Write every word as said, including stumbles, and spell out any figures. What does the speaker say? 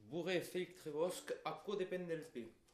Vorrei Felix Trebosc a co depèn del P.